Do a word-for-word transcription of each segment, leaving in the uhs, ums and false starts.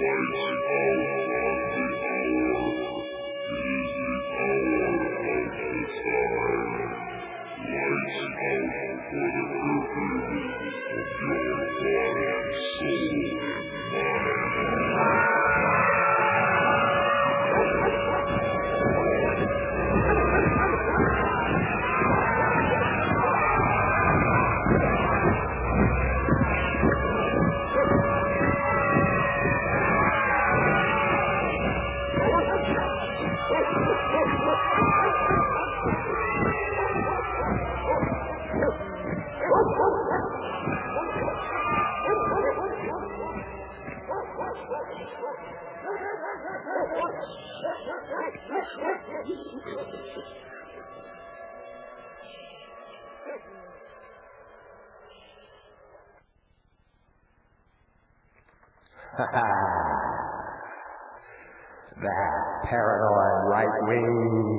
That paranoid right-wing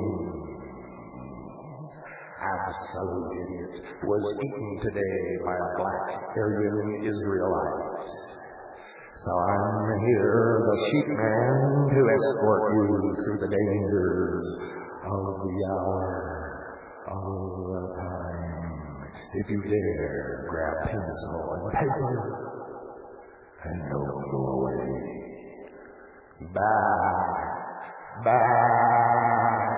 absolute idiot was eaten today by a black Aryan Israelite. So I'm here, the sheep man, to escort you through the dangers of the hour of the time. If you dare, grab pencil and paper and don't go away. Bye. Bye.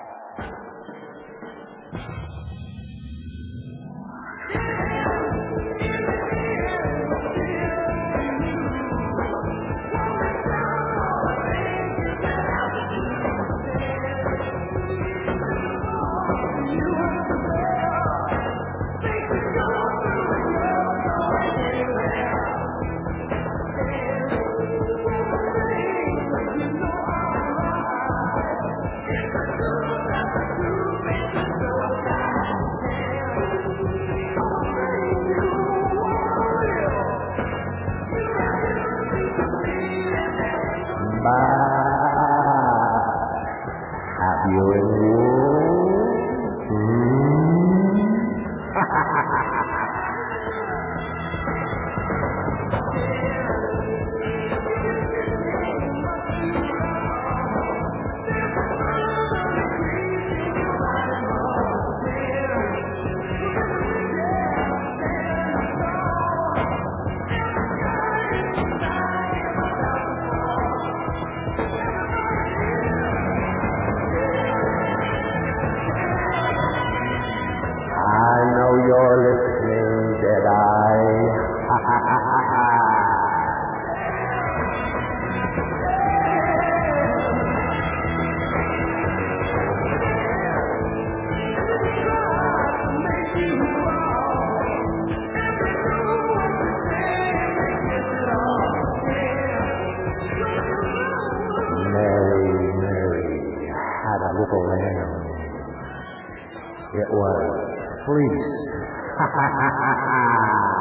Have you You're listening, Deadeye. Mary, Mary had a little lamb. It was fleeced. Ha ha ha ha ha!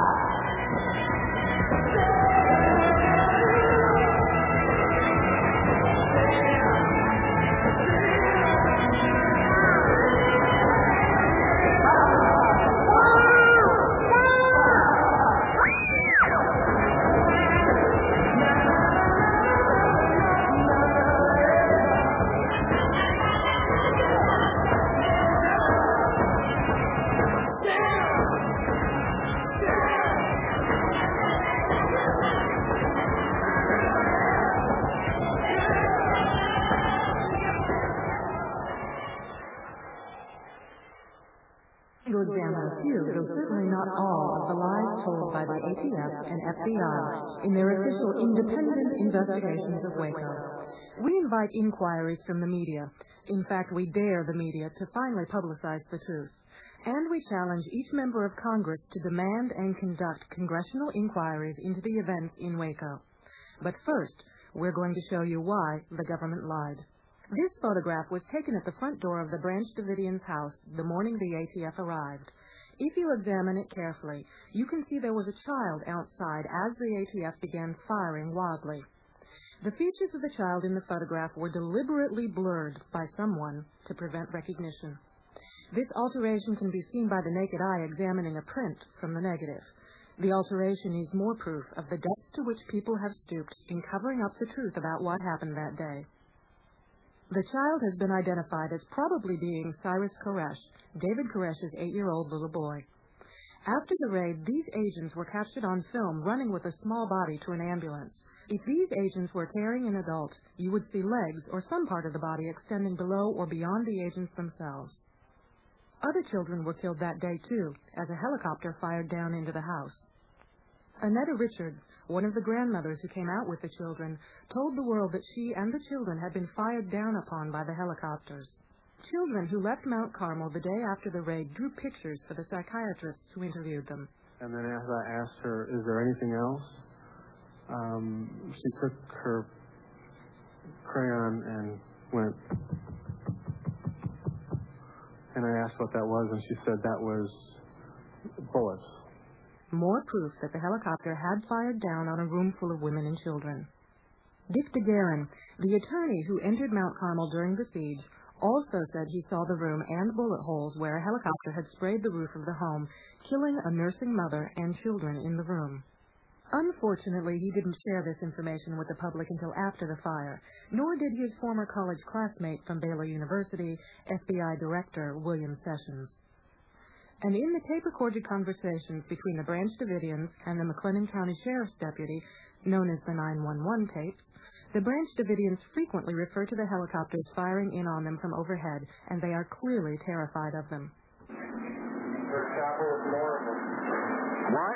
To examine a few, though certainly not all, of the lies told by the A T F and F B I in their official independent investigations of Waco. We invite inquiries from the media. In fact, we dare the media to finally publicize the truth. And we challenge each member of Congress to demand and conduct congressional inquiries into the events in Waco. But first, we're going to show you why the government lied. This photograph was taken at the front door of the Branch Davidians' house the morning the A T F arrived. If you examine it carefully, you can see there was a child outside as the A T F began firing wildly. The features of the child in the photograph were deliberately blurred by someone to prevent recognition. This alteration can be seen by the naked eye examining a print from the negative. The alteration is more proof of the depths to which people have stooped in covering up the truth about what happened that day. The child has been identified as probably being Cyrus Koresh, David Koresh's eight-year-old little boy. After the raid, these agents were captured on film running with a small body to an ambulance. If these agents were carrying an adult, you would see legs or some part of the body extending below or beyond the agents themselves. Other children were killed that day, too, as a helicopter fired down into the house. Annetta Richards, one of the grandmothers who came out with the children, told the world that she and the children had been fired down upon by the helicopters. Children who left Mount Carmel the day after the raid drew pictures for the psychiatrists who interviewed them. And then as I asked her, is there anything else? Um, she took her crayon and went, and I asked what that was, and she said that was bullets. More proof that the helicopter had fired down on a room full of women and children. Dick DeGuerin, the attorney who entered Mount Carmel during the siege, also said he saw the room and bullet holes where a helicopter had sprayed the roof of the home, killing a nursing mother and children in the room. Unfortunately, he didn't share this information with the public until after the fire, nor did his former college classmate from Baylor University, F B I Director William Sessions. And in the tape-recorded conversations between the Branch Davidians and the McLennan County Sheriff's Deputy, known as the nine one one tapes, the Branch Davidians frequently refer to the helicopters firing in on them from overhead, and they are clearly terrified of them. Their chopper with more of them. What?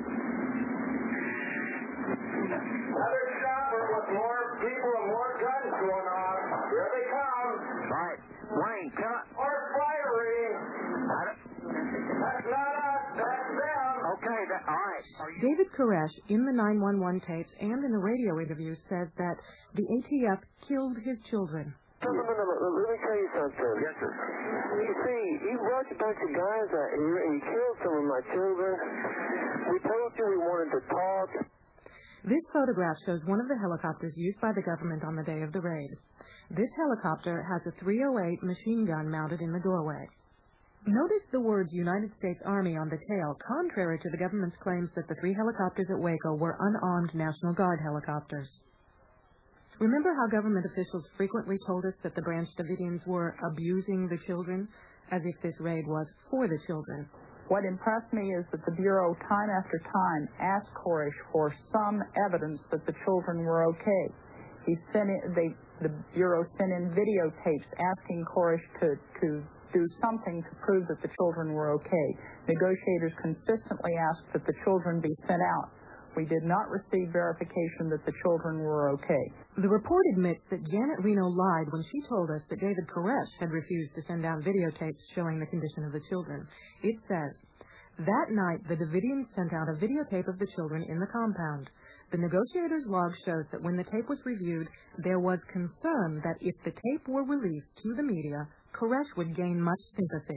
Another chopper with more people and more guns going on. Here they come. Right. Wayne, tell it. More firing. That's not us. That's them. Okay, that, all right. David Koresh, in the nine one one tapes and in a radio interview, said that the A T F killed his children. No, no, no, no, let me tell you something. Yes, sir. You see, you brought a bunch of guys out here and you killed some of my children. We told you we wanted to talk. This photograph shows one of the helicopters used by the government on the day of the raid. This helicopter has a three oh eight machine gun mounted in the doorway. Notice the words United States Army on the tail, contrary to the government's claims that the three helicopters at Waco were unarmed National Guard helicopters. Remember how government officials frequently told us that the Branch Davidians were abusing the children, as if this raid was for the children? What impressed me is that the Bureau time after time asked Koresh for some evidence that the children were okay. He sent in, they, the Bureau sent in videotapes asking Koresh to, to do something to prove that the children were okay. Negotiators consistently asked that the children be sent out. We did not receive verification that the children were okay. The report admits that Janet Reno lied when she told us that David Koresh had refused to send out videotapes showing the condition of the children. It says, that night the Davidians sent out a videotape of the children in the compound. The negotiators' log shows that when the tape was reviewed, there was concern that if the tape were released to the media, Koresh would gain much sympathy.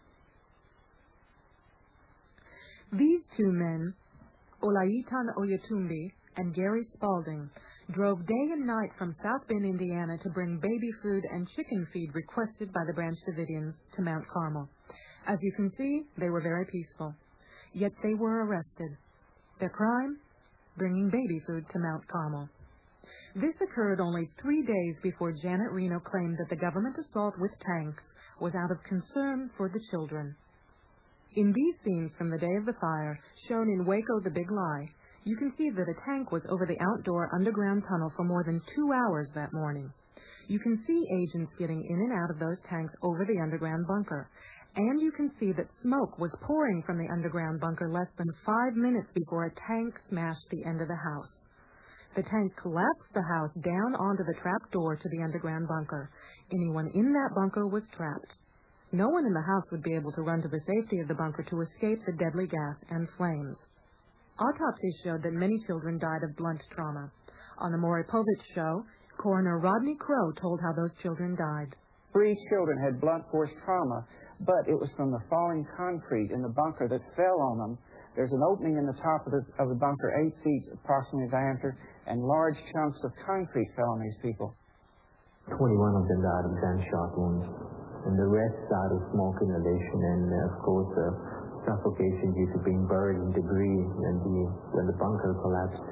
These two men, Olaitan Oyetumbi and Gary Spalding, drove day and night from South Bend, Indiana to bring baby food and chicken feed requested by the Branch Davidians to Mount Carmel. As you can see, they were very peaceful. Yet they were arrested. Their crime? Bringing baby food to Mount Carmel. This occurred only three days before Janet Reno claimed that the government assault with tanks was out of concern for the children. In these scenes from the day of the fire, shown in Waco the Big Lie, you can see that a tank was over the outdoor underground tunnel for more than two hours that morning. You can see agents getting in and out of those tanks over the underground bunker. And you can see that smoke was pouring from the underground bunker less than five minutes before a tank smashed the end of the house. The tank collapsed the house down onto the trap door to the underground bunker. Anyone in that bunker was trapped. No one in the house would be able to run to the safety of the bunker to escape the deadly gas and flames. Autopsies showed that many children died of blunt trauma. On the Maury Povich show, Coroner Rodney Crow told how those children died. Three children had blunt force trauma, but it was from the falling concrete in the bunker that fell on them. There's an opening in the top of the, of the bunker, eight feet approximately in diameter, and large chunks of concrete fell on these people. twenty-one of them died of gunshot wounds, and the rest died of smoke inhalation and, uh, of course, uh, suffocation due to being buried in debris when the, when the bunker collapsed.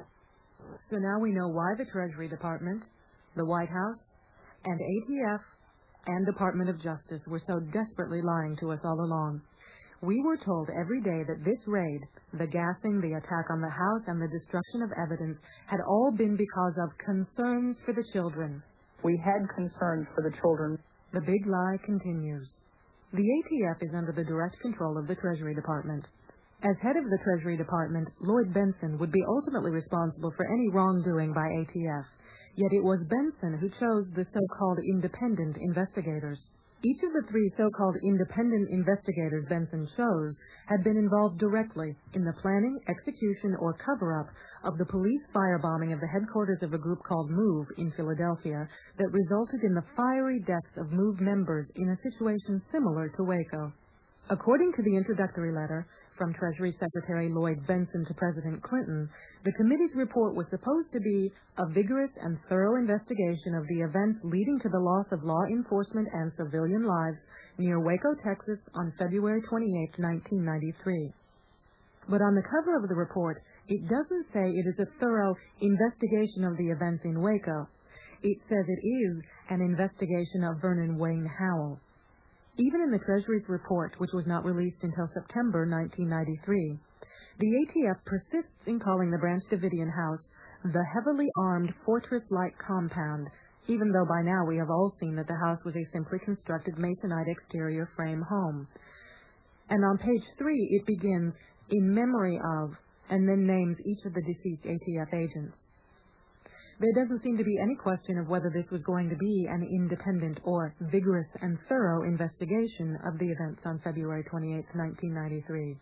So now we know why the Treasury Department, the White House, and A T F and Department of Justice were so desperately lying to us all along. We were told every day that this raid, the gassing, the attack on the house, and the destruction of evidence had all been because of concerns for the children. We had concerns for the children. The big lie continues. The A T F is under the direct control of the Treasury Department. As head of the Treasury Department, Lloyd Bentsen would be ultimately responsible for any wrongdoing by A T F. Yet it was Bentsen who chose the so-called independent investigators. Each of the three so-called independent investigators Bentsen chose had been involved directly in the planning, execution, or cover-up of the police firebombing of the headquarters of a group called MOVE in Philadelphia that resulted in the fiery deaths of MOVE members in a situation similar to Waco. According to the introductory letter from Treasury Secretary Lloyd Bentsen to President Clinton, the committee's report was supposed to be a vigorous and thorough investigation of the events leading to the loss of law enforcement and civilian lives near Waco, Texas on February twenty-eighth, nineteen ninety-three. But on the cover of the report, it doesn't say it is a thorough investigation of the events in Waco. It says it is an investigation of Vernon Wayne Howell. Even in the Treasury's report, which was not released until September nineteen ninety-three, the A T F persists in calling the Branch Davidian house the heavily armed fortress-like compound, even though by now we have all seen that the house was a simply constructed masonite exterior frame home. And on page three, it begins, "in memory of," and then names each of the deceased A T F agents. There doesn't seem to be any question of whether this was going to be an independent or vigorous and thorough investigation of the events on February twenty-eighth, nineteen ninety-three.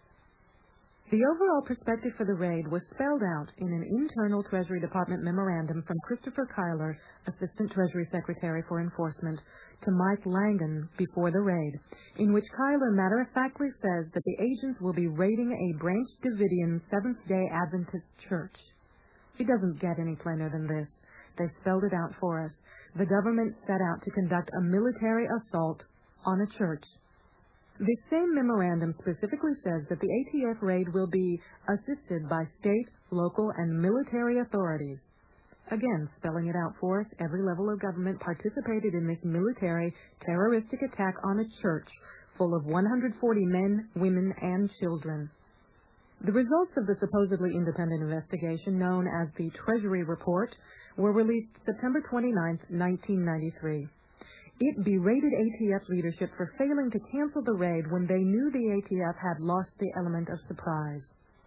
The overall perspective for the raid was spelled out in an internal Treasury Department memorandum from Christopher Kyler, Assistant Treasury Secretary for Enforcement, to Mike Langen before the raid, in which Kyler matter-of-factly says that the agents will be raiding a Branch Davidian Seventh-day Adventist church. It doesn't get any plainer than this. They spelled it out for us. The government set out to conduct a military assault on a church. This same memorandum specifically says that the A T F raid will be assisted by state, local, and military authorities. Again, spelling it out for us, every level of government participated in this military terroristic attack on a church full of one hundred forty men, women, and children. The results of the supposedly independent investigation, known as the Treasury Report, were released September twenty-ninth, nineteen ninety-three. It berated A T F leadership for failing to cancel the raid when they knew the A T F had lost the element of surprise.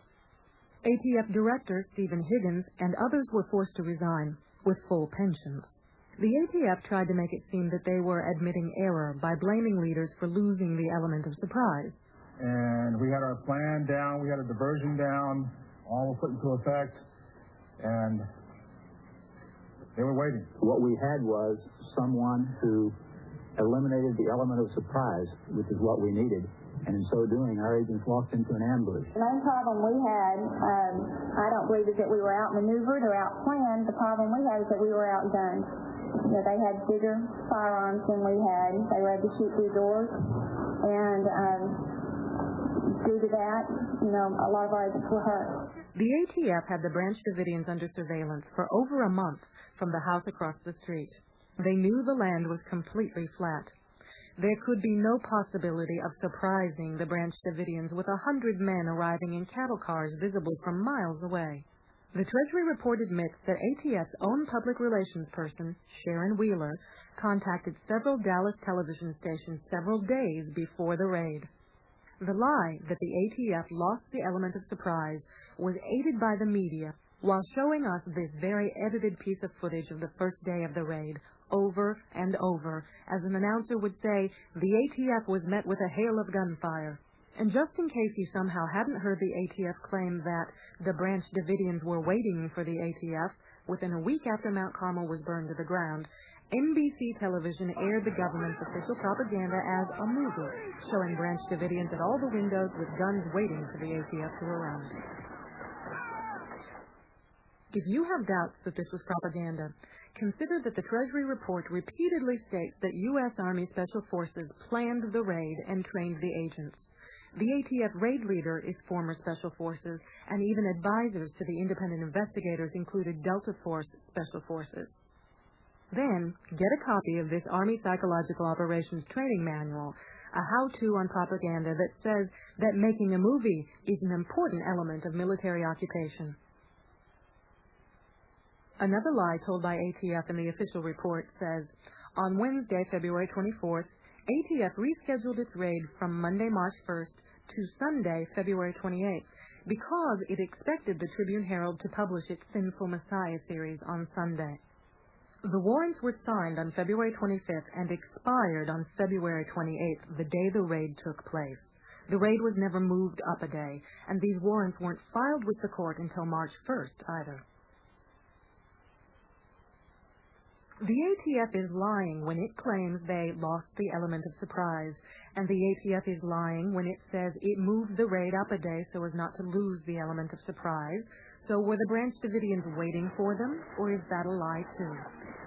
A T F Director Stephen Higgins and others were forced to resign, with full pensions. The A T F tried to make it seem that they were admitting error by blaming leaders for losing the element of surprise. And we had our plan down, we had a diversion down, all was put into effect, and they were waiting. What we had was someone who eliminated the element of surprise, which is what we needed, and in so doing, our agents walked into an ambush. The main problem we had, um, I don't believe is that we were outmaneuvered or outplanned. The problem we had is that we were outgunned. You know, they had bigger firearms than we had. They were able to shoot through doors, and um, due to that, you know, a lot of our agents were hurt. The A T F had the Branch Davidians under surveillance for over a month from the house across the street. They knew the land was completely flat. There could be no possibility of surprising the Branch Davidians with a hundred men arriving in cattle cars visible from miles away. The Treasury report admits that A T F's own public relations person, Sharon Wheeler, contacted several Dallas television stations several days before the raid. The lie that the A T F lost the element of surprise was aided by the media while showing us this very edited piece of footage of the first day of the raid over and over, as an announcer would say, the A T F was met with a hail of gunfire. And just in case you somehow hadn't heard the A T F claim that the Branch Davidians were waiting for the A T F, within a week after Mount Carmel was burned to the ground, N B C television aired the government's official propaganda as a movie, showing Branch Davidians at all the windows with guns waiting for the A T F to arrive. If you have doubts that this was propaganda, consider that the Treasury report repeatedly states that U S Army Special Forces planned the raid and trained the agents. The A T F raid leader is former Special Forces, and even advisors to the independent investigators included Delta Force Special Forces. Then, get a copy of this Army Psychological Operations Training Manual, a how-to on propaganda that says that making a movie is an important element of military occupation. Another lie told by A T F in the official report says, on Wednesday, February twenty-fourth, A T F rescheduled its raid from Monday, March first to Sunday, February twenty-eighth, because it expected the Tribune-Herald to publish its Sinful Messiah series on Sunday. The warrants were signed on February twenty-fifth and expired on February twenty-eighth, the day the raid took place. The raid was never moved up a day, and these warrants weren't filed with the court until March first either. The A T F is lying when it claims they lost the element of surprise, and the A T F is lying when it says it moved the raid up a day so as not to lose the element of surprise. So were the Branch Davidians waiting for them, or is that a lie too?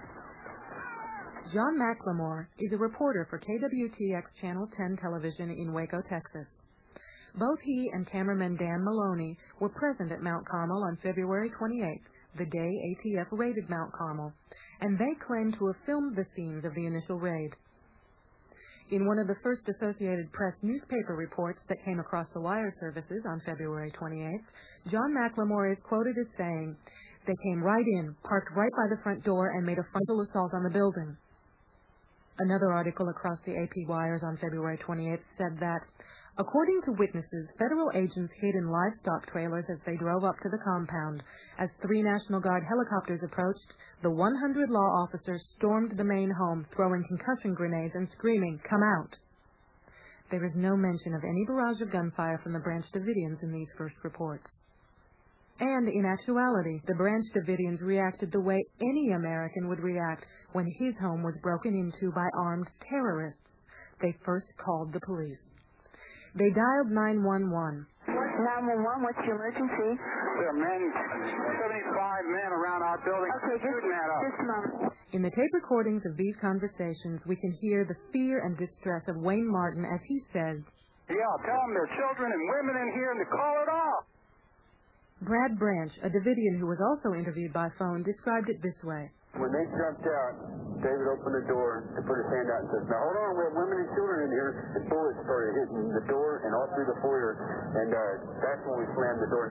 John McLemore is a reporter for K W T X Channel ten television in Waco, Texas. Both he and cameraman Dan Maloney were present at Mount Carmel on February twenty-eighth, the day A T F raided Mount Carmel, and they claim to have filmed the scenes of the initial raid. In one of the first Associated Press newspaper reports that came across the wire services on February twenty-eighth, John McLemore is quoted as saying, "They came right in, parked right by the front door, and made a frontal assault on the building." Another article across the A P wires on February twenty-eighth said that, according to witnesses, federal agents hid in livestock trailers as they drove up to the compound. As three National Guard helicopters approached, the one hundred law officers stormed the main home, throwing concussion grenades and screaming, "Come out!" There is no mention of any barrage of gunfire from the Branch Davidians in these first reports. And in actuality, the Branch Davidians reacted the way any American would react when his home was broken into by armed terrorists. They first called the police. They dialed nine one one. nine one one, what's your emergency? There are men, seventy-five men around our building. Okay, just, just a moment. In the tape recordings of these conversations, we can hear the fear and distress of Wayne Martin as he says, "Yeah, tell them there are children and women in here and to call it off." Brad Branch, a Davidian who was also interviewed by phone, described it this way. When they jumped out, David opened the door and put his hand out and said, "Now hold on, we have women and children in here." The bullets started hitting the door and all through the foyer, and uh, that's when we slammed the door.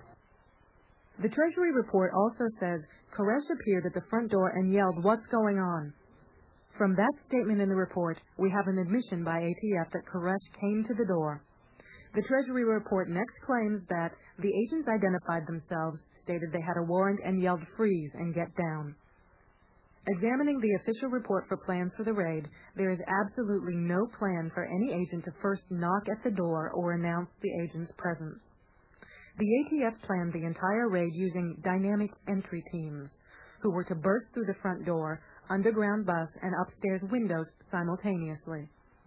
The Treasury report also says Koresh appeared at the front door and yelled, "What's going on?" From that statement in the report, we have an admission by A T F that Koresh came to the door. The Treasury report next claims that the agents identified themselves, stated they had a warrant, and yelled, "Freeze" and "Get down." Examining the official report for plans for the raid, there is absolutely no plan for any agent to first knock at the door or announce the agent's presence. The A T F planned the entire raid using dynamic entry teams, who were to burst through the front door, underground bus, and upstairs windows simultaneously.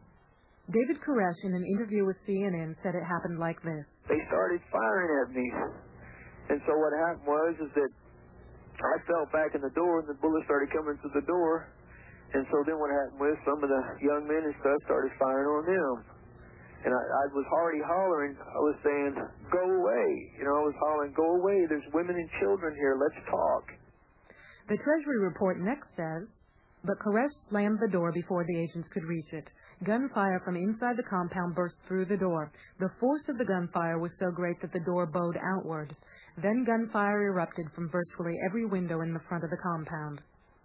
David Koresh, in an interview with C N N, said it happened like this. They started firing at me. And so what happened was is that I fell back in the door, and the bullets started coming through the door. And so then what happened was some of the young men and stuff started firing on them. And I, I was already hollering. I was saying, "Go away." You know, I was hollering, "Go away. There's women and children here. Let's talk." The Treasury report next says, but Koresh slammed the door before the agents could reach it. Gunfire from inside the compound burst through the door. The force of the gunfire was so great that the door bowed outward. Then gunfire erupted from virtually every window in the front of the compound.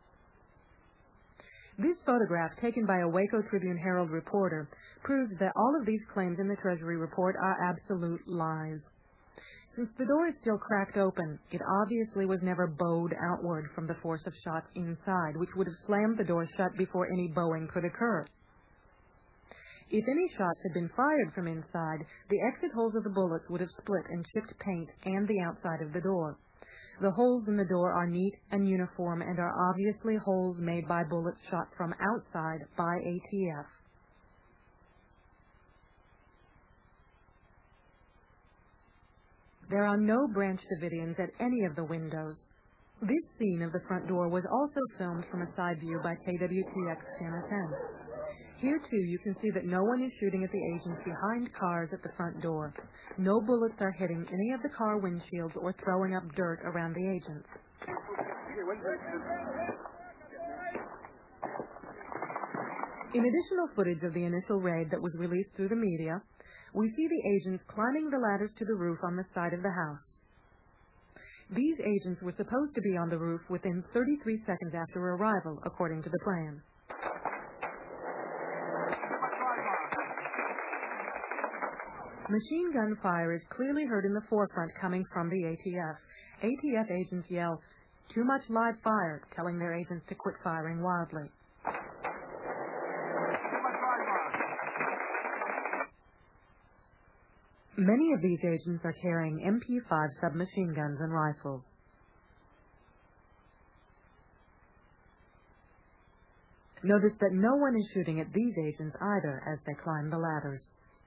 This photograph, taken by a Waco Tribune-Herald reporter, proves that all of these claims in the Treasury report are absolute lies. Since the door is still cracked open, it obviously was never bowed outward from the force of shots inside, which would have slammed the door shut before any bowing could occur. If any shots had been fired from inside, the exit holes of the bullets would have split and chipped paint and the outside of the door. The holes in the door are neat and uniform and are obviously holes made by bullets shot from outside by A T F. There are no Branch Davidians at any of the windows. This scene of the front door was also filmed from a side view by K W T X Channel ten. Here, too, you can see that no one is shooting at the agents behind cars at the front door. No bullets are hitting any of the car windshields or throwing up dirt around the agents. In additional footage of the initial raid that was released through the media, we see the agents climbing the ladders to the roof on the side of the house. These agents were supposed to be on the roof within thirty-three seconds after arrival, according to the plan. Machine gun fire is clearly heard in the forefront coming from the A T F. A T F agents yell, "Too much live fire," telling their agents to quit firing wildly. Many of these agents are carrying M P five submachine guns and rifles. Notice that no one is shooting at these agents either as they climb the ladders.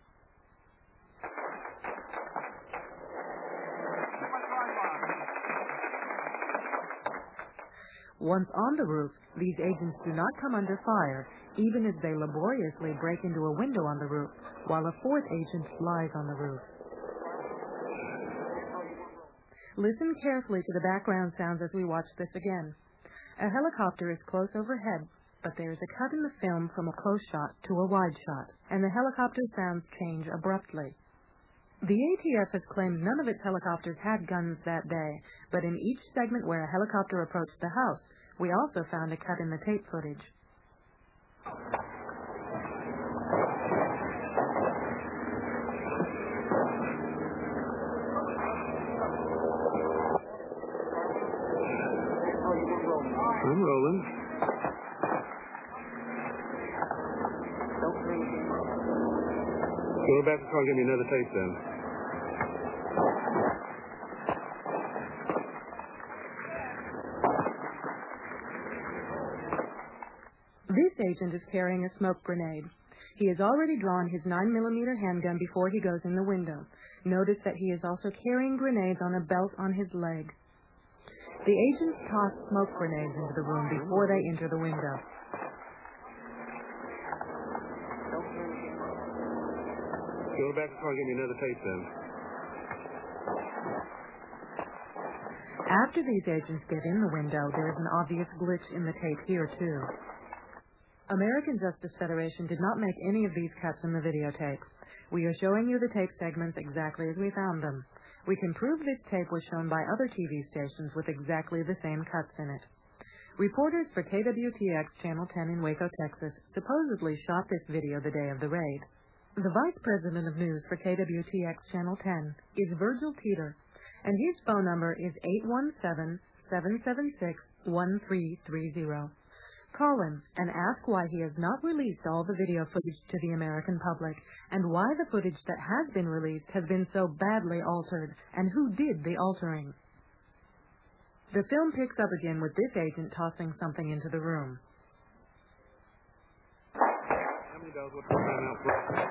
Once on the roof, these agents do not come under fire, even as they laboriously break into a window on the roof, while a fourth agent lies on the roof. Listen carefully to the background sounds as we watch this again. A helicopter is close overhead, but there is a cut in the film from a close shot to a wide shot, and the helicopter sounds change abruptly. The A T F has claimed none of its helicopters had guns that day, but in each segment where a helicopter approached the house, we also found a cut in the tape footage. I'm rolling. Go back to the car and give me another tape then. This agent is carrying a smoke grenade. He has already drawn his nine millimeter handgun before he goes in the window. Notice that he is also carrying grenades on a belt on his leg. The agents toss smoke grenades into the room before they enter the window. Go back to the car and give me another tape then. After these agents get in the window, there is an obvious glitch in the tape here, too. American Justice Federation did not make any of these cuts in the videotape. We are showing you the tape segments exactly as we found them. We can prove this tape was shown by other T V stations with exactly the same cuts in it. Reporters for K W T X Channel ten in Waco, Texas, supposedly shot this video the day of the raid. The Vice President of News for K W T X Channel ten is Virgil Teeter, and his phone number is eight one seven, seven seven six, one three three zero. Call him and ask why he has not released all the video footage to the American public, and why the footage that has been released has been so badly altered, and who did the altering. The film picks up again with this agent tossing something into the room. How many dollars would come out for?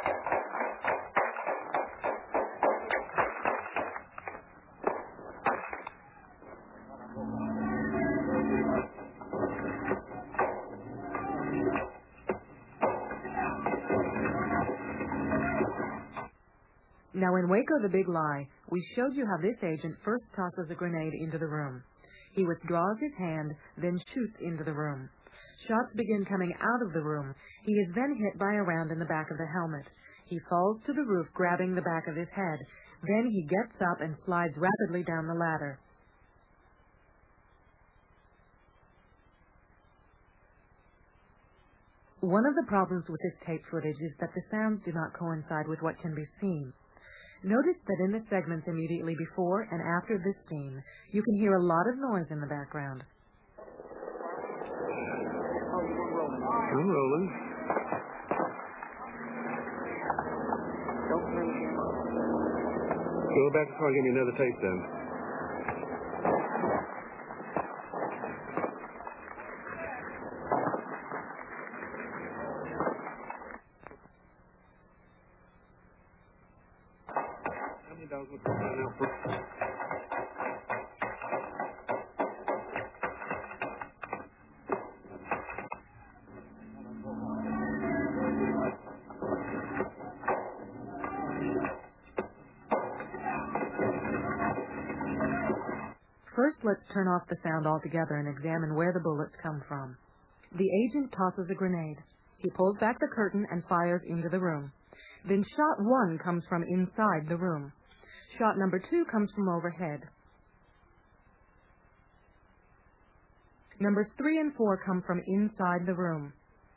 Now, in Waco the Big Lie, we showed you how this agent first tosses a grenade into the room. He withdraws his hand, then shoots into the room. Shots begin coming out of the room. He is then hit by a round in the back of the helmet. He falls to the roof, grabbing the back of his head. Then he gets up and slides rapidly down the ladder. One of the problems with this tape footage is that the sounds do not coincide with what can be seen. Notice that in the segments immediately before and after this scene, you can hear a lot of noise in the background. I'm rolling. Go back to the car and give me another tape then. First, let's turn off the sound altogether and examine where the bullets come from. The agent tosses a grenade. He pulls back the curtain and fires into the room. Then shot one comes from inside the room. Shot number two comes from overhead. Numbers three and four come from inside the room.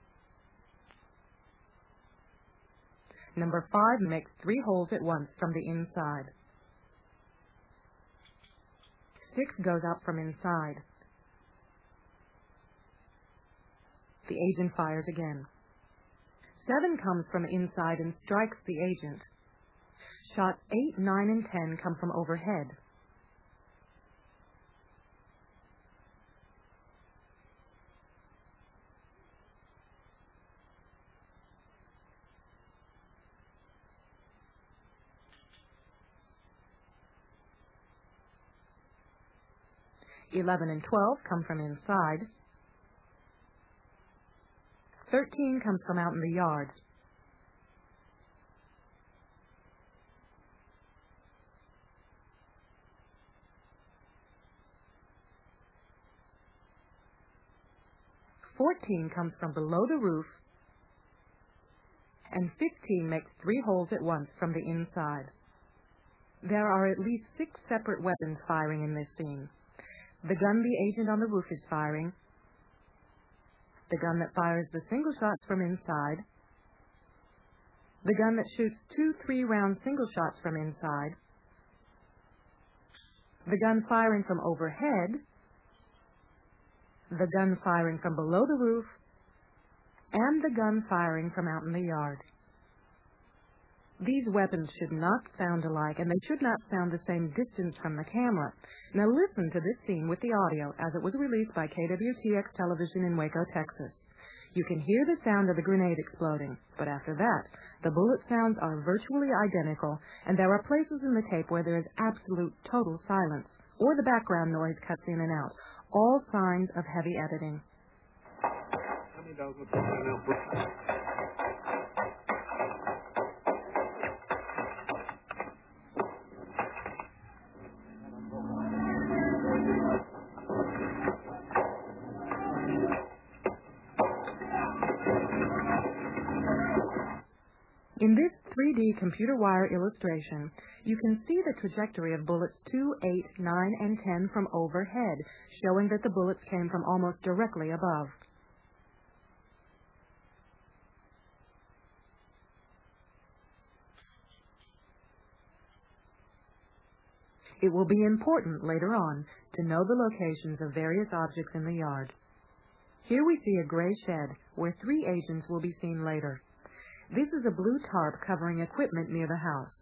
Number five makes three holes at once from the inside. Six goes out from inside. The agent fires again. Seven comes from inside and strikes the agent. Shots eight, nine, and ten come from overhead. Eleven and twelve come from inside. Thirteen comes from out in the yard. Fourteen comes from below the roof. And fifteen makes three holes at once from the inside. There are at least six separate weapons firing in this scene. The gun the agent on the roof is firing, the gun that fires the single shots from inside, the gun that shoots two three-round single shots from inside, the gun firing from overhead, the gun firing from below the roof, and the gun firing from out in the yard. These weapons should not sound alike, and they should not sound the same distance from the camera. Now listen to this scene with the audio as it was released by K W T X Television in Waco, Texas. You can hear the sound of the grenade exploding, but after that, the bullet sounds are virtually identical, and there are places in the tape where there is absolute total silence, or the background noise cuts in and out, all signs of heavy editing. How many dogs would come out? In this three D computer wire illustration, you can see the trajectory of bullets two, eight, nine, and ten from overhead, showing that the bullets came from almost directly above. It will be important later on to know the locations of various objects in the yard. Here we see a gray shed where three agents will be seen later. This is a blue tarp covering equipment near the house.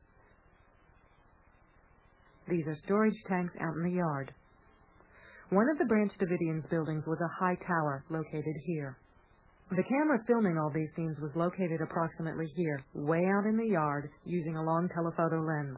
These are storage tanks out in the yard. One of the Branch Davidians buildings was a high tower located here. The camera filming all these scenes was located approximately here, way out in the yard, using a long telephoto lens.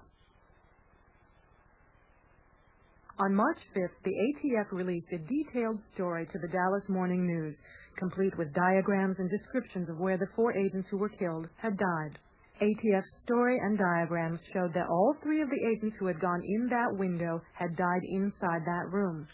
On March fifth, the A T F released a detailed story to the Dallas Morning News, complete with diagrams and descriptions of where the four agents who were killed had died. A T F's story and diagrams showed that all three of the agents who had gone in that window had died inside that room.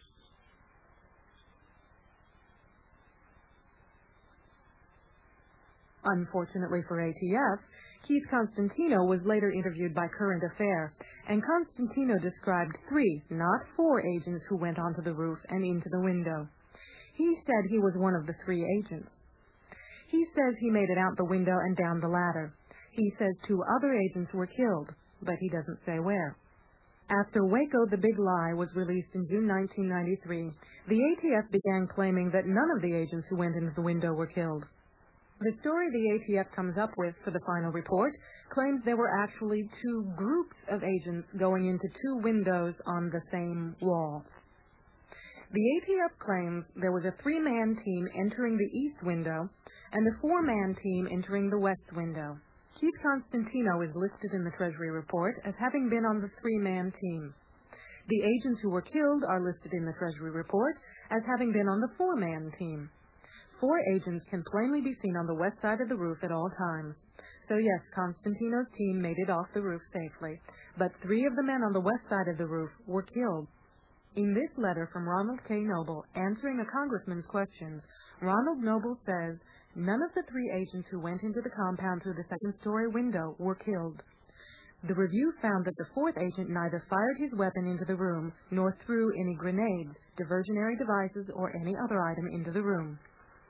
Unfortunately for A T F, Keith Constantino was later interviewed by Current Affair, and Constantino described three, not four, agents who went onto the roof and into the window. He said he was one of the three agents. He says he made it out the window and down the ladder. He says two other agents were killed, but he doesn't say where. After Waco, the Big Lie was released in June nineteen ninety-three, the A T F began claiming that none of the agents who went into the window were killed. The story the A T F comes up with for the final report claims there were actually two groups of agents going into two windows on the same wall. The A T F claims there was a three-man team entering the east window and a four-man team entering the west window. Keith Constantino is listed in the Treasury report as having been on the three-man team. The agents who were killed are listed in the Treasury report as having been on the four-man team. Four agents can plainly be seen on the west side of the roof at all times. So yes, Constantino's team made it off the roof safely, but three of the men on the west side of the roof were killed. In this letter from Ronald K. Noble, answering a congressman's questions, Ronald Noble says, none of the three agents who went into the compound through the second-story window were killed. The review found that the fourth agent neither fired his weapon into the room nor threw any grenades, diversionary devices, or any other item into the room.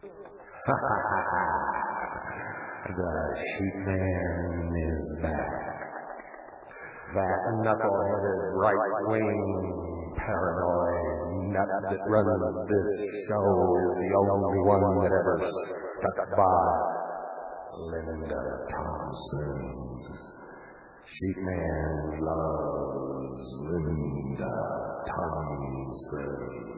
The sheep man is back. That knuckle-headed, right-wing, paranoid nut that runs this show is the only one that ever stuck by Linda Thompson. Sheep man loves Linda Thompson.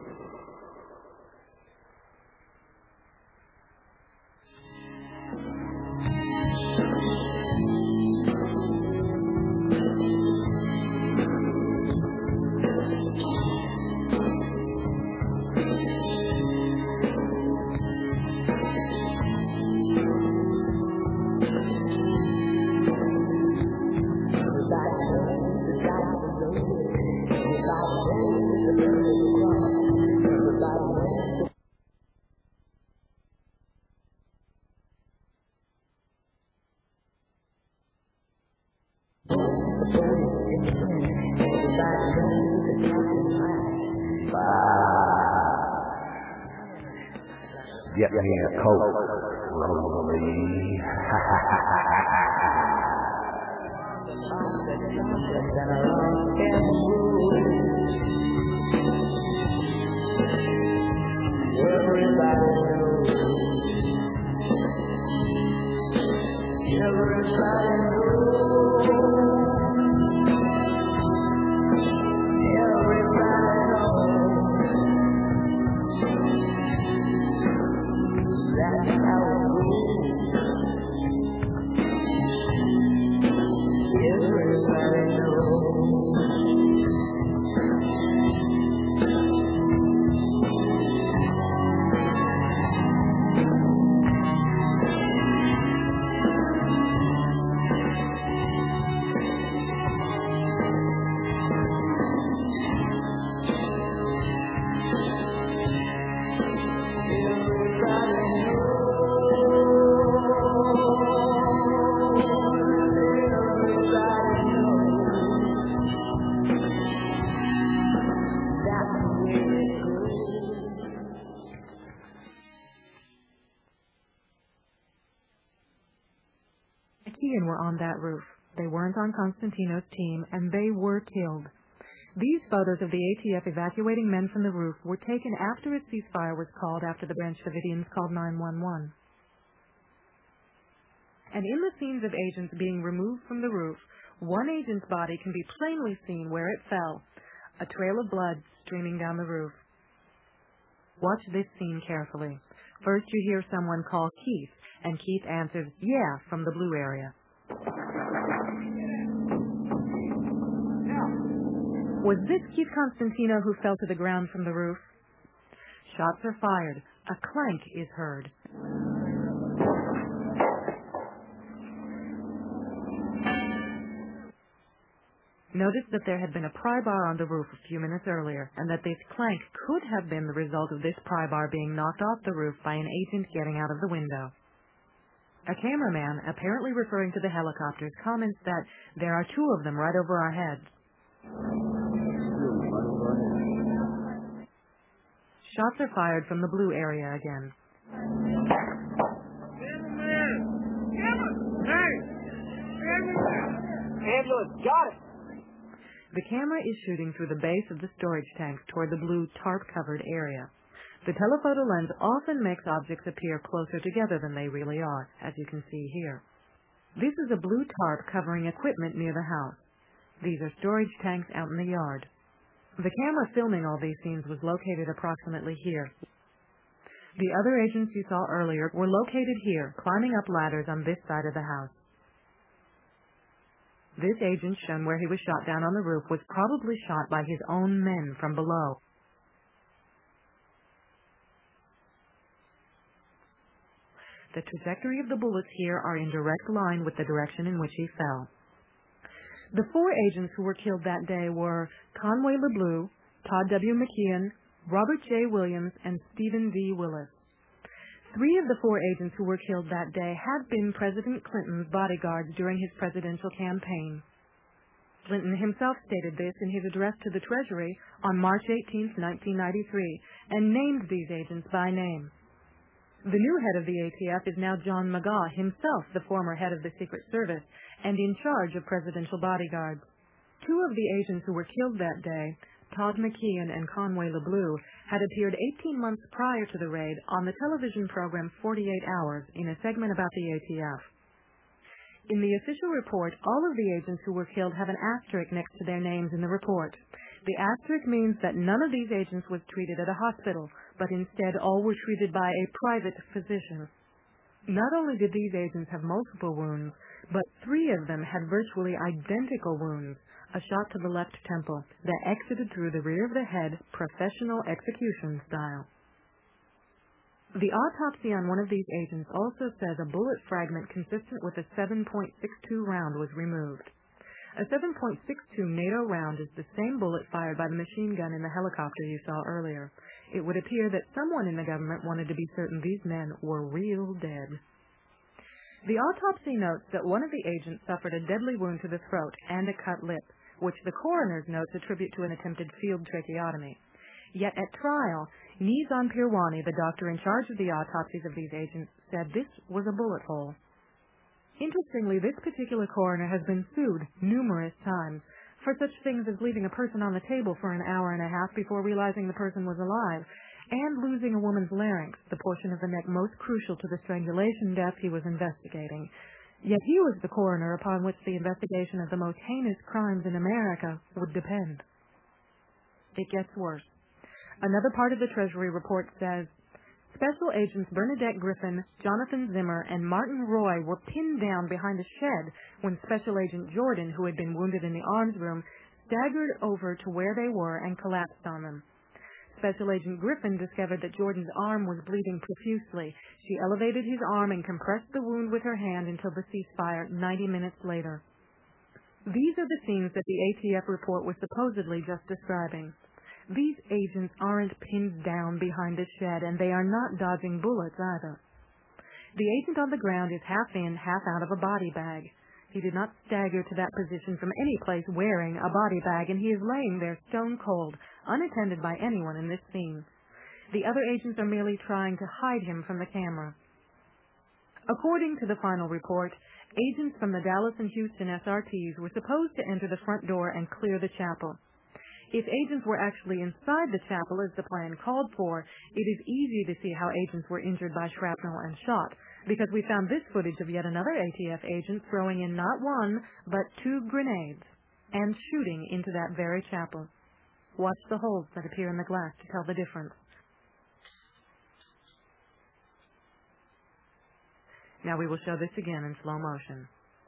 Get me a Coke, Rosalie. McKeon were on that roof. They weren't on Constantino's team, and they were killed. These photos of the A T F evacuating men from the roof were taken after a ceasefire was called after the Branch Davidians called nine one one. And in the scenes of agents being removed from the roof, one agent's body can be plainly seen where it fell, a trail of blood streaming down the roof. Watch this scene carefully. First you hear someone call Keith, and Keith answers, yeah, from the blue area. Was this Keith Constantino who fell to the ground from the roof? Shots are fired. A clank is heard. Notice that there had been a pry bar on the roof a few minutes earlier, and that this clank could have been the result of this pry bar being knocked off the roof by an agent getting out of the window. A cameraman, apparently referring to the helicopters, comments that there are two of them right over our heads. Shots are fired from the blue area again. Ambulance, got it! The camera is shooting through the base of the storage tanks toward the blue tarp-covered area. The telephoto lens often makes objects appear closer together than they really are, as you can see here. This is a blue tarp covering equipment near the house. These are storage tanks out in the yard. The camera filming all these scenes was located approximately here. The other agents you saw earlier were located here, climbing up ladders on this side of the house. This agent, shown where he was shot down on the roof, was probably shot by his own men from below. The trajectory of the bullets here are in direct line with the direction in which he fell. The four agents who were killed that day were Conway LeBleu, Todd W. McKeon, Robert J. Williams, and Stephen D. Willis. Three of the four agents who were killed that day had been President Clinton's bodyguards during his presidential campaign. Clinton himself stated this in his address to the Treasury on March eighteenth, nineteen ninety-three, and named these agents by name. The new head of the A T F is now John McGaugh, himself the former head of the Secret Service and in charge of presidential bodyguards. Two of the agents who were killed that day, Todd McKeon and Conway LeBleu, had appeared eighteen months prior to the raid on the television program forty-eight hours in a segment about the A T F. In the official report, all of the agents who were killed have an asterisk next to their names in the report. The asterisk means that none of these agents was treated at a hospital, but instead all were treated by a private physician. Not only did these agents have multiple wounds, but three of them had virtually identical wounds, a shot to the left temple that exited through the rear of the head, professional execution style. The autopsy on one of these agents also says a bullet fragment consistent with a seven point six two round was removed. A seven point six two NATO round is the same bullet fired by the machine gun in the helicopter you saw earlier. It would appear that someone in the government wanted to be certain these men were real dead. The autopsy notes that one of the agents suffered a deadly wound to the throat and a cut lip, which the coroner's notes attribute to an attempted field tracheotomy. Yet at trial, Nizam Pirwani, the doctor in charge of the autopsies of these agents, said this was a bullet hole. Interestingly, this particular coroner has been sued numerous times for such things as leaving a person on the table for an hour and a half before realizing the person was alive, and losing a woman's larynx, the portion of the neck most crucial to the strangulation death he was investigating. Yet he was the coroner upon which the investigation of the most heinous crimes in America would depend. It gets worse. Another part of the Treasury report says, Special Agents Bernadette Griffin, Jonathan Zimmer, and Martin Roy were pinned down behind a shed when Special Agent Jordan, who had been wounded in the arms room, staggered over to where they were and collapsed on them. Special Agent Griffin discovered that Jordan's arm was bleeding profusely. She elevated his arm and compressed the wound with her hand until the ceasefire ninety minutes later. These are the scenes that the A T F report was supposedly just describing. These agents aren't pinned down behind a shed, and they are not dodging bullets either. The agent on the ground is half in, half out of a body bag. He did not stagger to that position from any place wearing a body bag, and he is laying there stone cold, unattended by anyone in this scene. The other agents are merely trying to hide him from the camera. According to the final report, agents from the Dallas and Houston S R Ts were supposed to enter the front door and clear the chapel. If agents were actually inside the chapel as the plan called for, it is easy to see how agents were injured by shrapnel and shot, because we found this footage of yet another A T F agent throwing in not one, but two grenades, and shooting into that very chapel. Watch the holes that appear in the glass to tell the difference. Now we will show this again in slow motion.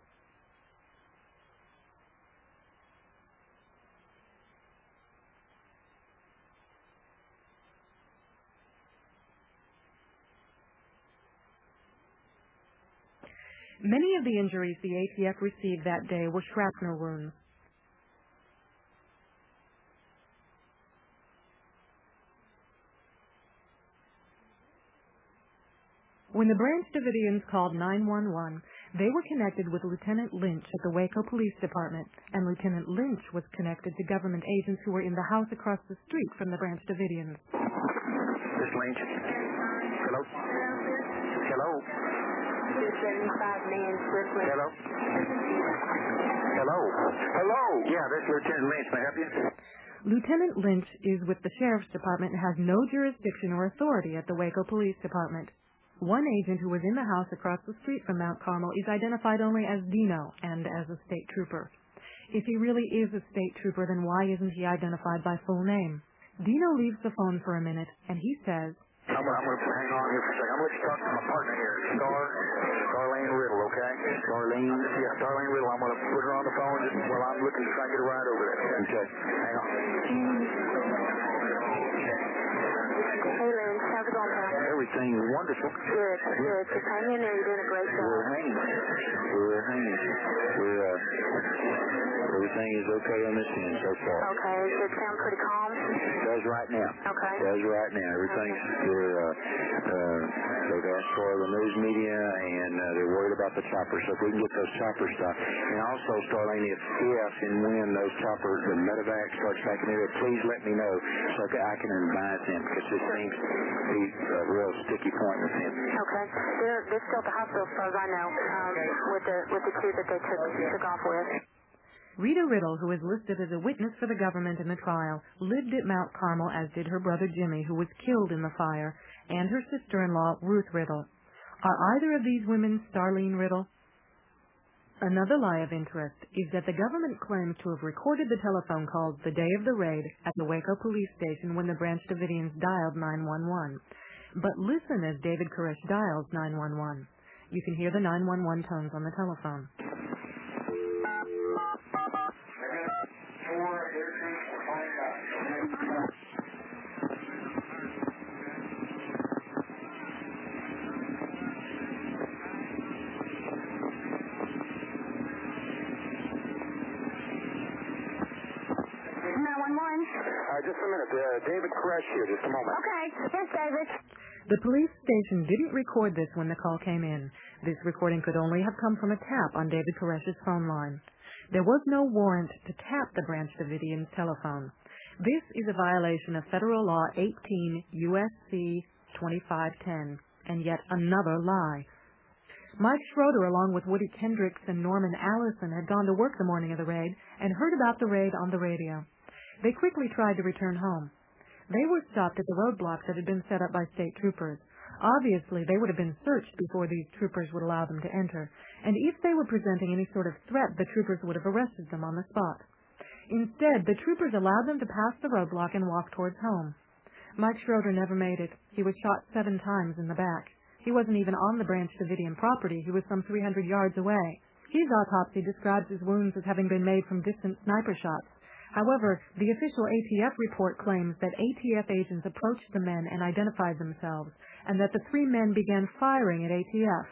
Many of the injuries the A T F received that day were shrapnel wounds. When the Branch Davidians called nine one one, they were connected with Lieutenant Lynch at the Waco Police Department, and Lieutenant Lynch was connected to government agents who were in the house across the street from the Branch Davidians. This Lynch. Hello? Hello? Hello? Hello? Hello? Yeah, this is Lieutenant Lynch. May I help you? Lieutenant Lynch is with the Sheriff's Department and has no jurisdiction or authority at the Waco Police Department. One agent who was in the house across the street from Mount Carmel is identified only as Dino and as a state trooper. If he really is a state trooper, then why isn't he identified by full name? Dino leaves the phone for a minute, and he says, I'm going to hang on here for a second. I'm going to talk to my partner here, Star, Darlene Riddle, okay? Darlene? Yeah, Darlene Riddle. I'm going to put her on the phone just while I'm looking to try to get a ride over there. Okay. Hang on. Hey, Lynn. How's it going, pal? Everything's wonderful. Good, good. Just hang in there. You're doing a great job. We're hanging. We're hanging. We're, uh, we're everything is okay on this end so far. Okay, does it sound pretty calm? It does right now. Okay. It does right now. Everything's, they're, uh, uh, they've asked for the news media, and uh, they're worried about the choppers. So if we can get those choppers stopped. And also, Starlene, if, if and when those choppers, the medevac starts back in there, please let me know so I can advise them, because this seems to be a real sticky point with them. Okay. They're, they're still at the hospital, as far as I know, um, with the with the two that they took, took off with. Rita Riddle, who is listed as a witness for the government in the trial, lived at Mount Carmel, as did her brother Jimmy, who was killed in the fire, and her sister-in-law, Ruth Riddle. Are either of these women Starlene Riddle? Another lie of interest is that the government claims to have recorded the telephone calls the day of the raid at the Waco police station when the Branch Davidians dialed nine one one. But listen as David Koresh dials nine one one. You can hear the nine one one tones on the telephone. Uh, just a minute. Uh, David Koresh here. Just a moment. Okay. Yes, David. The police station didn't record this when the call came in. This recording could only have come from a tap on David Koresh's phone line. There was no warrant to tap the Branch Davidians' telephone. This is a violation of Federal Law eighteen U S C twenty-five ten, and yet another lie. Mike Schroeder, along with Woody Kendricks and Norman Allison, had gone to work the morning of the raid and heard about the raid on the radio. They quickly tried to return home. They were stopped at the roadblocks that had been set up by state troopers. Obviously, they would have been searched before these troopers would allow them to enter, and if they were presenting any sort of threat, the troopers would have arrested them on the spot. Instead, the troopers allowed them to pass the roadblock and walk towards home. Mike Schroeder never made it. He was shot seven times in the back. He wasn't even on the Branch Davidian property. He was some three hundred yards away. His autopsy describes his wounds as having been made from distant sniper shots. However, the official A T F report claims that A T F agents approached the men and identified themselves, and that the three men began firing at A T F.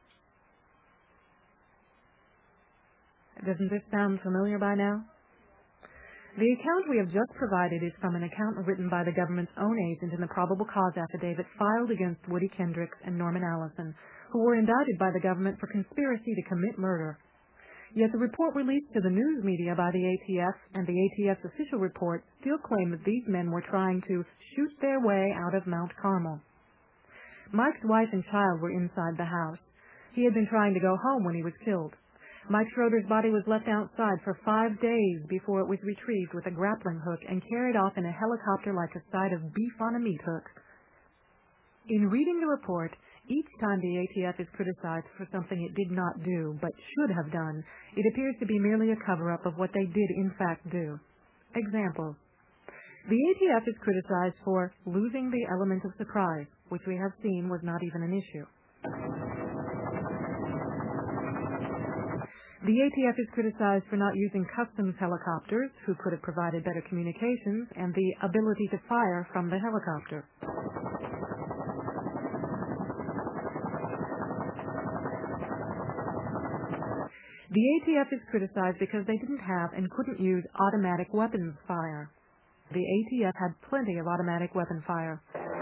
Doesn't this sound familiar by now? The account we have just provided is from an account written by the government's own agent in the probable cause affidavit filed against Woody Kendricks and Norman Allison, who were indicted by the government for conspiracy to commit murder. Yet the report released to the news media by the A T F and the A T F's official report still claim that these men were trying to shoot their way out of Mount Carmel. Mike's wife and child were inside the house. He had been trying to go home when he was killed. Mike Schroeder's body was left outside for five days before it was retrieved with a grappling hook and carried off in a helicopter like a side of beef on a meat hook. In reading the report, each time the A T F is criticized for something it did not do, but should have done, it appears to be merely a cover-up of what they did in fact do. Examples. The A T F is criticized for losing the element of surprise, which we have seen was not even an issue. The A T F is criticized for not using customs helicopters, who could have provided better communications, and the ability to fire from the helicopter. The A T F is criticized because they didn't have and couldn't use automatic weapons fire. The A T F had plenty of automatic weapon fire.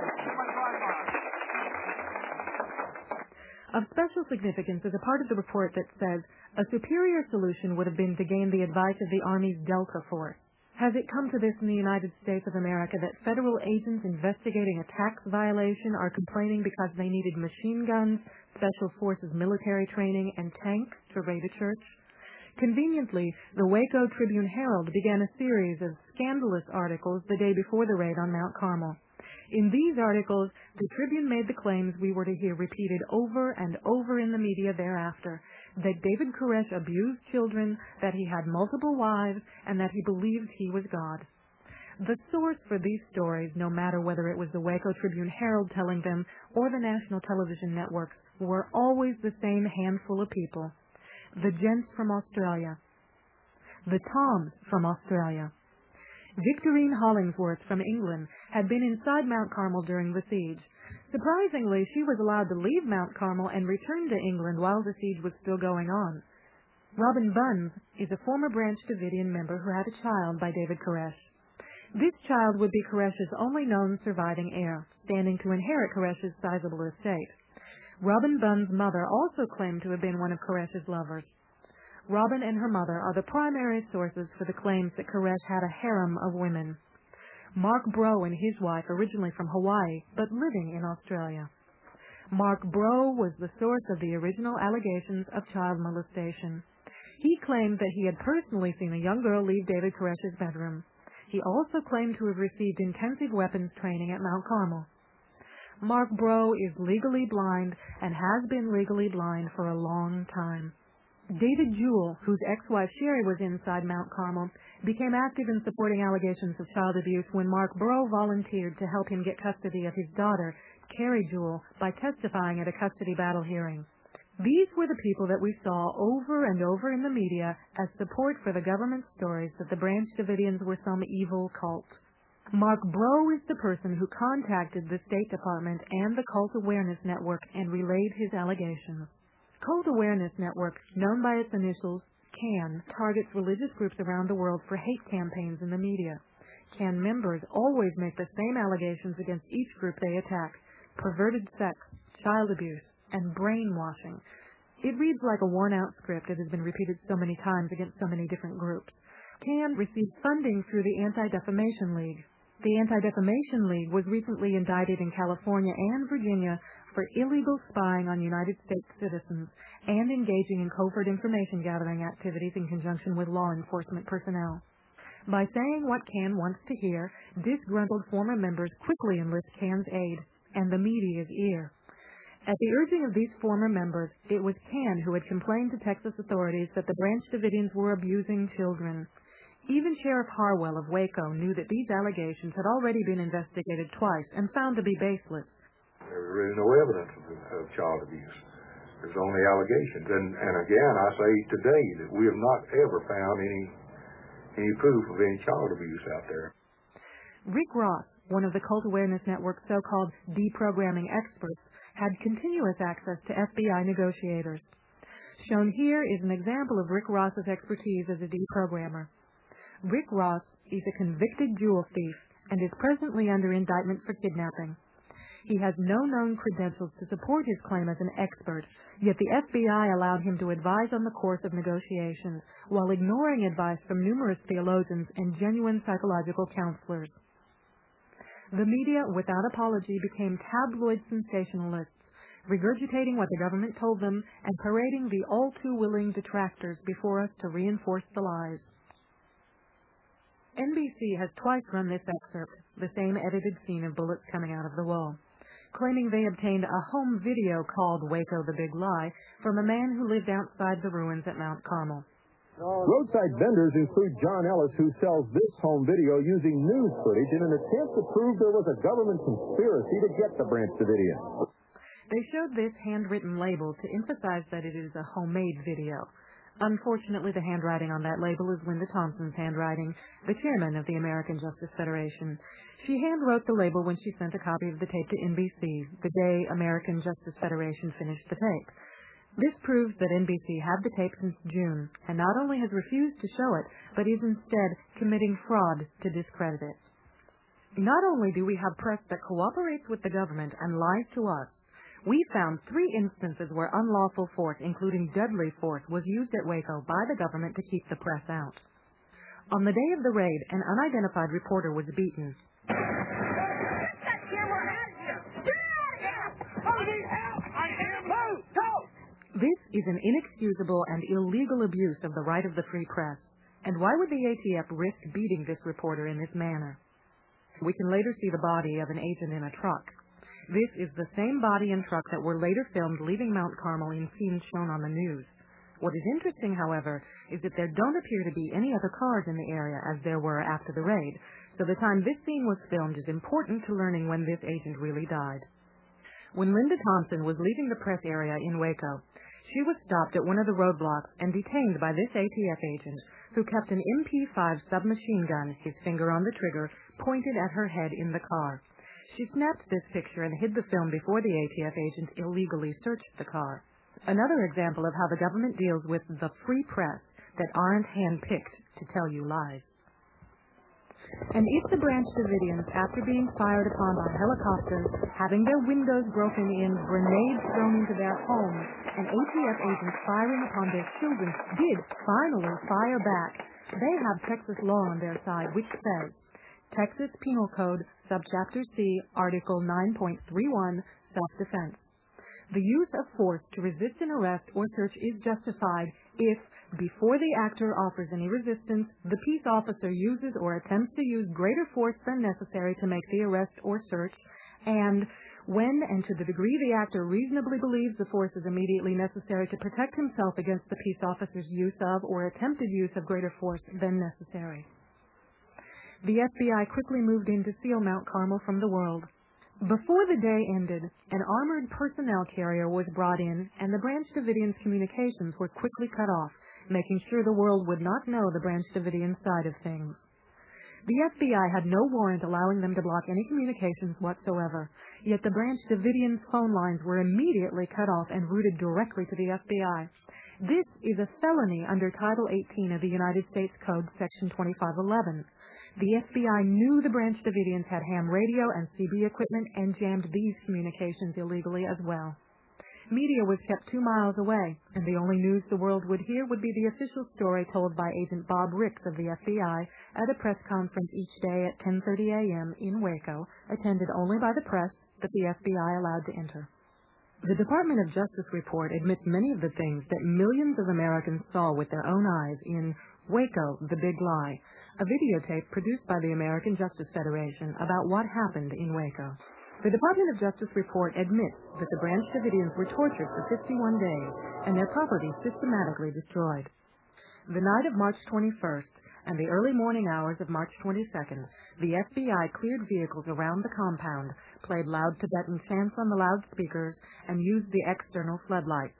Of special significance is a part of the report that says a superior solution would have been to gain the advice of the Army's Delta Force. Has it come to this in the United States of America that federal agents investigating a tax violation are complaining because they needed machine guns, special forces military training, and tanks to raid a church? Conveniently, the Waco Tribune-Herald began a series of scandalous articles the day before the raid on Mount Carmel. In these articles, the Tribune made the claims we were to hear repeated over and over in the media thereafter, that David Koresh abused children, that he had multiple wives, and that he believed he was God. The source for these stories, no matter whether it was the Waco Tribune-Herald telling them or the national television networks, were always the same handful of people. The gents from Australia. The Toms from Australia. Victorine Hollingsworth from England had been inside Mount Carmel during the siege. Surprisingly, she was allowed to leave Mount Carmel and return to England while the siege was still going on. Robin Bunz is a former Branch Davidian member who had a child by David Koresh. This child would be Koresh's only known surviving heir, standing to inherit Koresh's sizable estate. Robin Bunz's mother also claimed to have been one of Koresh's lovers. Robin and her mother are the primary sources for the claims that Koresh had a harem of women. Mark Bro and his wife, originally from Hawaii, but living in Australia. Mark Bro was the source of the original allegations of child molestation. He claimed that he had personally seen a young girl leave David Koresh's bedroom. He also claimed to have received intensive weapons training at Mount Carmel. Mark Bro is legally blind and has been legally blind for a long time. David Jewell, whose ex-wife Sherry was inside Mount Carmel, became active in supporting allegations of child abuse when Mark Bro volunteered to help him get custody of his daughter, Carrie Jewell, by testifying at a custody battle hearing. These were the people that we saw over and over in the media as support for the government stories that the Branch Davidians were some evil cult. Mark Bro is the person who contacted the State Department and the Cult Awareness Network and relayed his allegations. Cult Awareness Network, known by its initials, CAN, targets religious groups around the world for hate campaigns in the media. CAN members always make the same allegations against each group they attack: perverted sex, child abuse, and brainwashing. It reads like a worn-out script that has been repeated so many times against so many different groups. CAN receives funding through the Anti-Defamation League. The Anti-Defamation League was recently indicted in California and Virginia for illegal spying on United States citizens and engaging in covert information gathering activities in conjunction with law enforcement personnel. By saying what CAN wants to hear, disgruntled former members quickly enlist CAN's aid and the media's ear. At the urging of these former members, it was CAN who had complained to Texas authorities that the Branch Davidians were abusing children. Even Sheriff Harwell of Waco knew that these allegations had already been investigated twice and found to be baseless. There's really no evidence of, of child abuse. There's only allegations. And, and again, I say today that we have not ever found any, any proof of any child abuse out there. Rick Ross, one of the Cult Awareness Network's so-called deprogramming experts, had continuous access to F B I negotiators. Shown here is an example of Rick Ross's expertise as a deprogrammer. Rick Ross is a convicted jewel thief and is presently under indictment for kidnapping. He has no known credentials to support his claim as an expert, yet the F B I allowed him to advise on the course of negotiations while ignoring advice from numerous theologians and genuine psychological counselors. The media, without apology, became tabloid sensationalists, regurgitating what the government told them and parading the all-too-willing detractors before us to reinforce the lies. N B C has twice run this excerpt, the same edited scene of bullets coming out of the wall, claiming they obtained a home video called Waco the Big Lie from a man who lived outside the ruins at Mount Carmel. Roadside vendors include John Ellis, who sells this home video using news footage in an attempt to prove there was a government conspiracy to get the Branch Davidians. They showed this handwritten label to emphasize that it is a homemade video. Unfortunately, the handwriting on that label is Linda Thompson's handwriting, the chairman of the American Justice Federation. She handwrote the label when she sent a copy of the tape to N B C, the day American Justice Federation finished the tape. This proves that N B C had the tape since June, and not only has refused to show it, but is instead committing fraud to discredit it. Not only do we have press that cooperates with the government and lies to us, we found three instances where unlawful force, including deadly force, was used at Waco by the government to keep the press out. On the day of the raid, an unidentified reporter was beaten. This is an inexcusable and illegal abuse of the right of the free press. And why would the A T F risk beating this reporter in this manner? We can later see the body of an agent in a truck. This is the same body and truck that were later filmed leaving Mount Carmel in scenes shown on the news. What is interesting, however, is that there don't appear to be any other cars in the area as there were after the raid, so the time this scene was filmed is important to learning when this agent really died. When Linda Thompson was leaving the press area in Waco, she was stopped at one of the roadblocks and detained by this A T F agent, who kept an M P five submachine gun, his finger on the trigger, pointed at her head in the car. She snapped this picture and hid the film before the A T F agent illegally searched the car. Another example of how the government deals with the free press that aren't handpicked to tell you lies. And if the Branch Davidians, after being fired upon by helicopters, having their windows broken in, grenades thrown into their homes, and A T F agents firing upon their children, did finally fire back, they have Texas law on their side, which says, Texas Penal Code, Subchapter C, Article nine point three one, Self-Defense. The use of force to resist an arrest or search is justified if, before the actor offers any resistance, the peace officer uses or attempts to use greater force than necessary to make the arrest or search, and when and to the degree the actor reasonably believes the force is immediately necessary to protect himself against the peace officer's use of or attempted use of greater force than necessary. The F B I quickly moved in to seal Mount Carmel from the world. Before the day ended, an armored personnel carrier was brought in, and the Branch Davidians' communications were quickly cut off, making sure the world would not know the Branch Davidian side of things. The F B I had no warrant allowing them to block any communications whatsoever, yet the Branch Davidians' phone lines were immediately cut off and routed directly to the F B I. This is a felony under Title eighteen of the United States Code, Section twenty-five eleven. The F B I knew the Branch Davidians had ham radio and C B equipment and jammed these communications illegally as well. Media was kept two miles away, and the only news the world would hear would be the official story told by Agent Bob Ricks of the F B I at a press conference each day at ten thirty a.m. in Waco, attended only by the press that the F B I allowed to enter. The Department of Justice report admits many of the things that millions of Americans saw with their own eyes in Waco, the Big Lie, a videotape produced by the American Justice Federation about what happened in Waco. The Department of Justice report admits that the Branch Davidians were tortured for fifty-one days and their property systematically destroyed. The night of March twenty-first and the early morning hours of March twenty-second, the F B I cleared vehicles around the compound, played loud Tibetan chants on the loudspeakers, and used the external floodlights.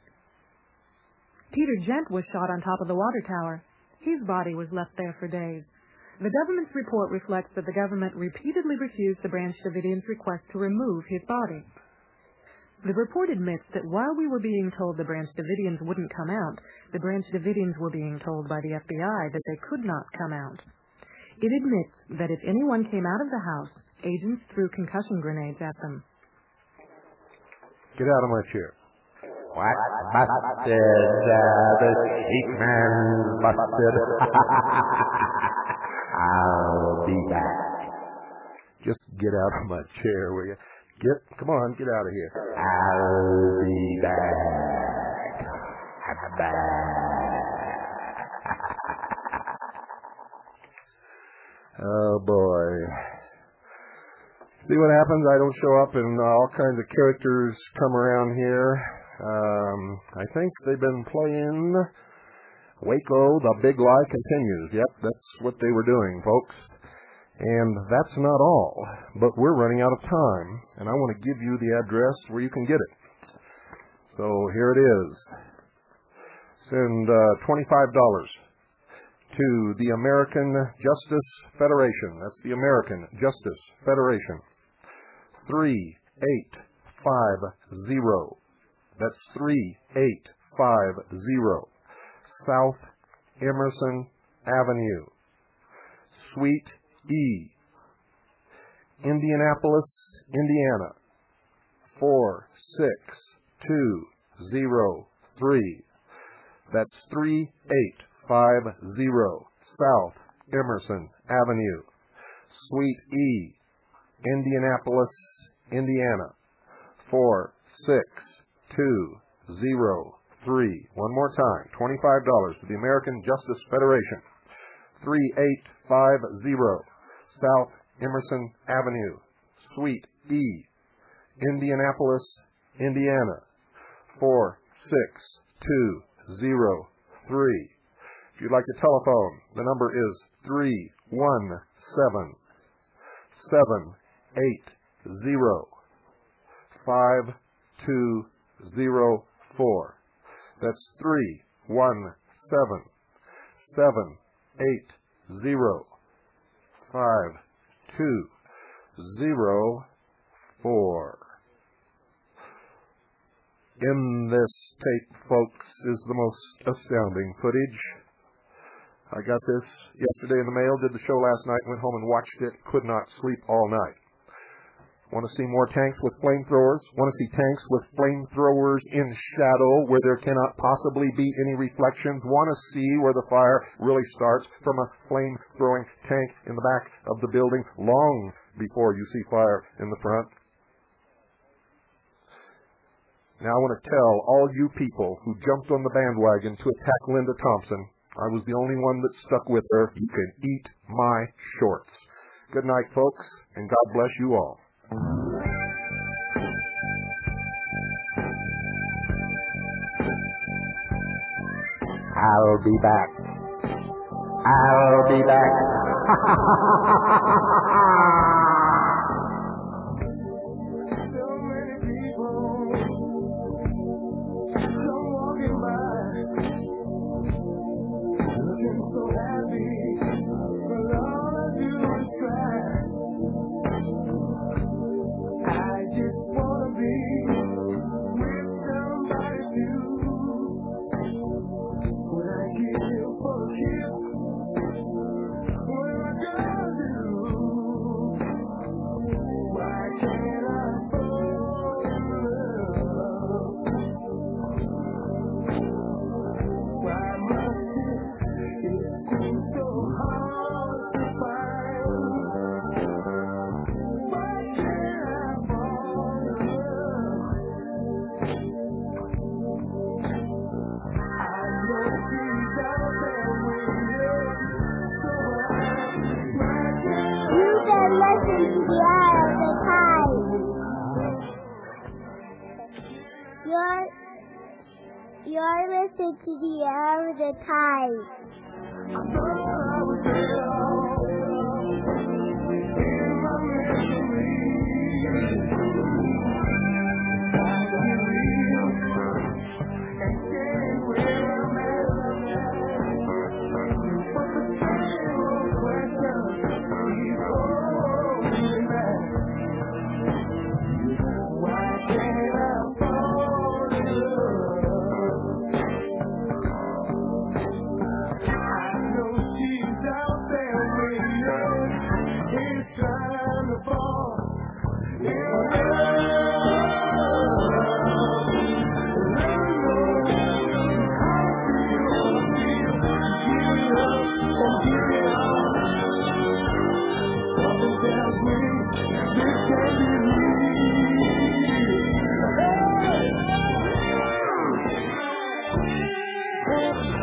Peter Gent was shot on top of the water tower. His body was left there for days. The government's report reflects that the government repeatedly refused the Branch Davidians' request to remove his body. The report admits that while we were being told the Branch Davidians wouldn't come out, the Branch Davidians were being told by the F B I that they could not come out. It admits that if anyone came out of the house, agents threw concussion grenades at them. Get out of my chair. What? Busted. Uh, the sheep man's busted. I'll be back. Just get out of my chair, will you? Get, come on, get out of here. I'll be back. I'm back. Oh, boy. See what happens? I don't show up and all kinds of characters come around here. Um, I think they've been playing Waco, the Big Lie continues. Yep, that's what they were doing, folks. And that's not all, but we're running out of time, and I want to give you the address where you can get it. So here it is. Send uh, twenty-five dollars to the American Justice Federation. That's the American Justice Federation. three eight five zero. That's three eight five zero. South Emerson Avenue, Suite E, Indianapolis, Indiana, four six two zero three. That's three eight five zero South Emerson Avenue, Suite E, Indianapolis, Indiana, four six two zero three. One more time, twenty-five dollars to the American Justice Federation, three eight five zero South Emerson Avenue, Suite E, Indianapolis, Indiana, four six two zero three. If you'd like to telephone, the number is three one seven, seven eight zero, five two zero four. That's three one seven, seven eight zero, five two zero four. In this tape, folks, is the most astounding footage. I got this yesterday in the mail, did the show last night, went home and watched it, could not sleep all night. Want to see more tanks with flamethrowers? Want to see tanks with flamethrowers in shadow where there cannot possibly be any reflections? Want to see where the fire really starts from a flame-throwing tank in the back of the building long before you see fire in the front? Now I want to tell all you people who jumped on the bandwagon to attack Linda Thompson, I was the only one that stuck with her. You can eat my shorts. Good night, folks, and God bless you all. I'll be back. I'll be back. You're listening to the Hour of the Tide.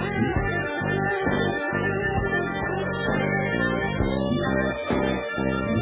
Thank you.